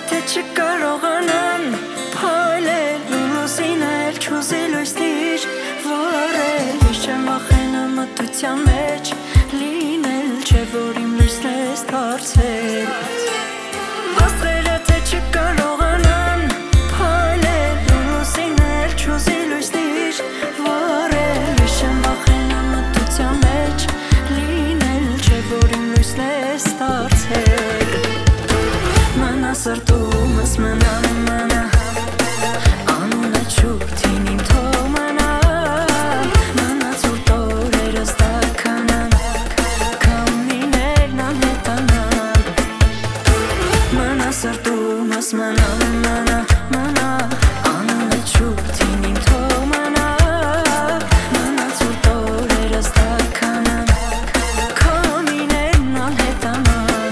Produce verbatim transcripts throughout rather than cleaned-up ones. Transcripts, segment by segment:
թե չկարողանան փայլել ու լուսինել չուզի լույսնիր վարել Ես չեմ վախենա մտության մեջ լինել չէ որ իմ լույսն ես դարձել Աստղերը թե չկարողանան փայլել ու լուսինել չուզի լույսնիր վարել Ես չեմ վախենա մտության մեջ լինել չէ որ իմ լույսն ես դարձել Մնա սրտումս մնա մնա Անունը չուտին իմ թող մնա Մնացուր տորերս տականան Կամիներն անհետանան Մնա սրտումս մնա մնա մնա Անունը չուտին իմ թող մնա Մնացուր տորերս տականան Կամիներն անհետանան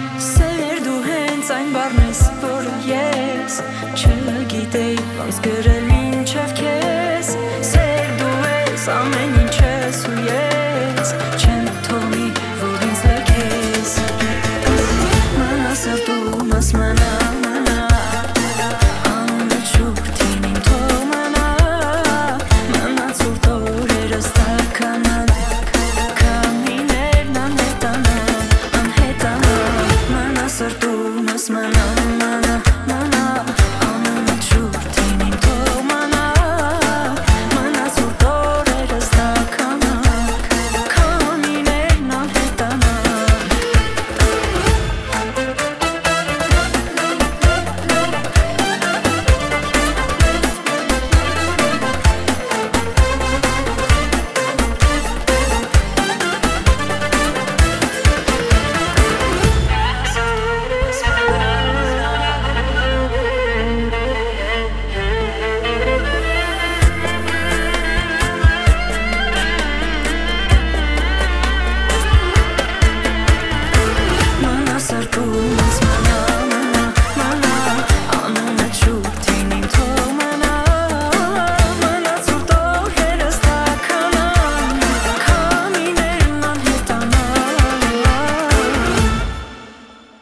Սեր դու հենց այն բառն ես, որը ես չգիտեի ոնց գրել